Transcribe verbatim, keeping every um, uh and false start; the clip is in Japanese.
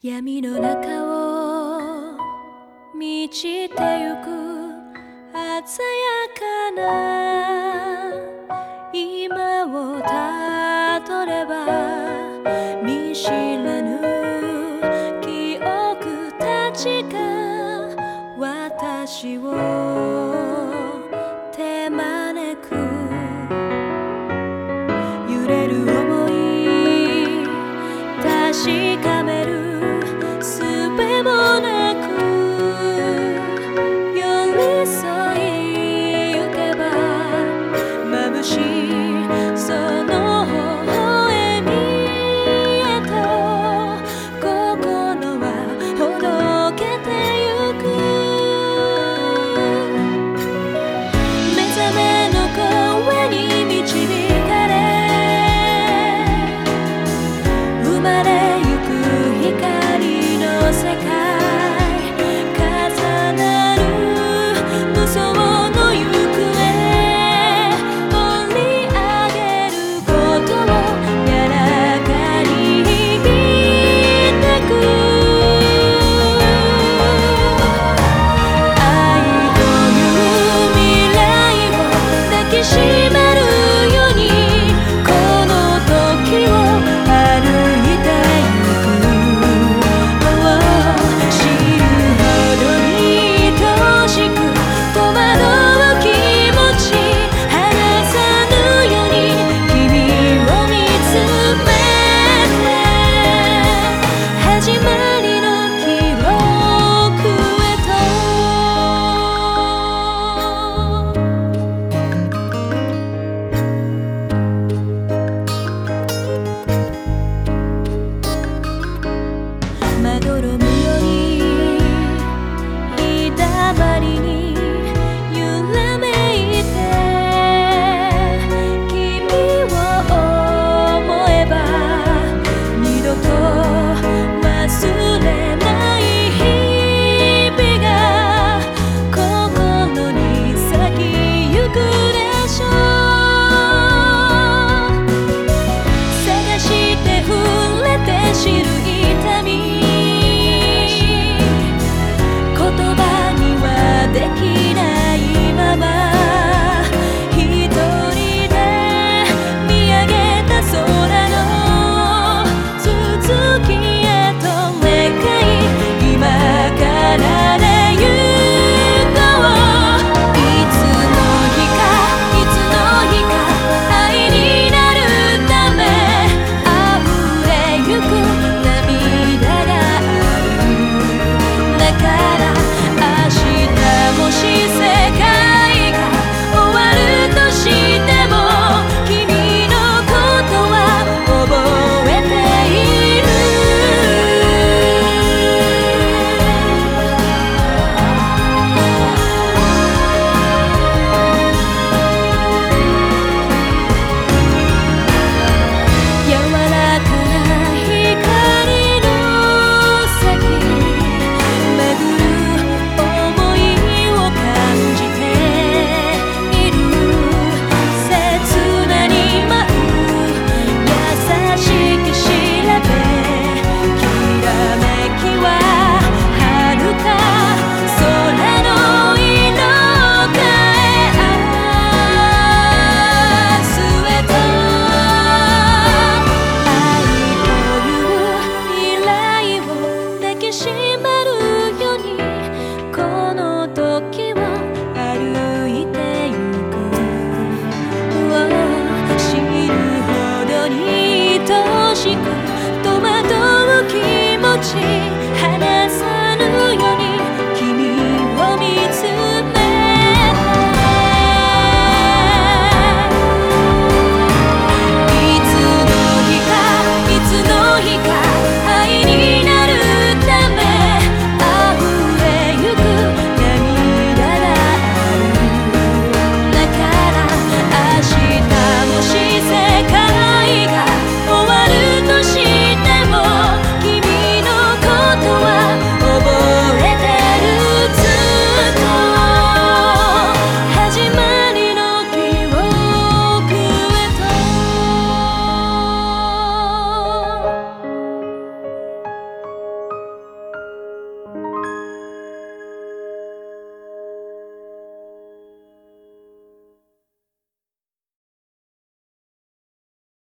闇の中を満ちてゆく鮮やかな今をたどれば見知らぬ記憶たちが私を手招く揺れる想い確かめる術もなく寄り添いゆけば眩しいその微笑みへと心はほどけてゆく目覚めの声に導かれ生まれゆく光の世界重なる無双の行方掘り上げることを柔らかに生きてく愛という未来を抱きしめるようにこの時を歩いてまどろむように日だまりに揺らめいて君を思えば二度と忘れない日々が心に咲きゆくでしょう探して触れて知る痛みできないまま一人で見上げた空の続きへと願い今からで行こういつの日かいつの日か愛になるため溢れゆく涙があるだからもし世界が終わるとしても君のことは覚えている柔らかな光の先巡る想い感じている切なに舞う優しき調べきらめきは遥か空の色変え明日へと愛という未来を抱きしめるようにこの時を歩いてゆく知るほどに愛しく戸惑う気持ち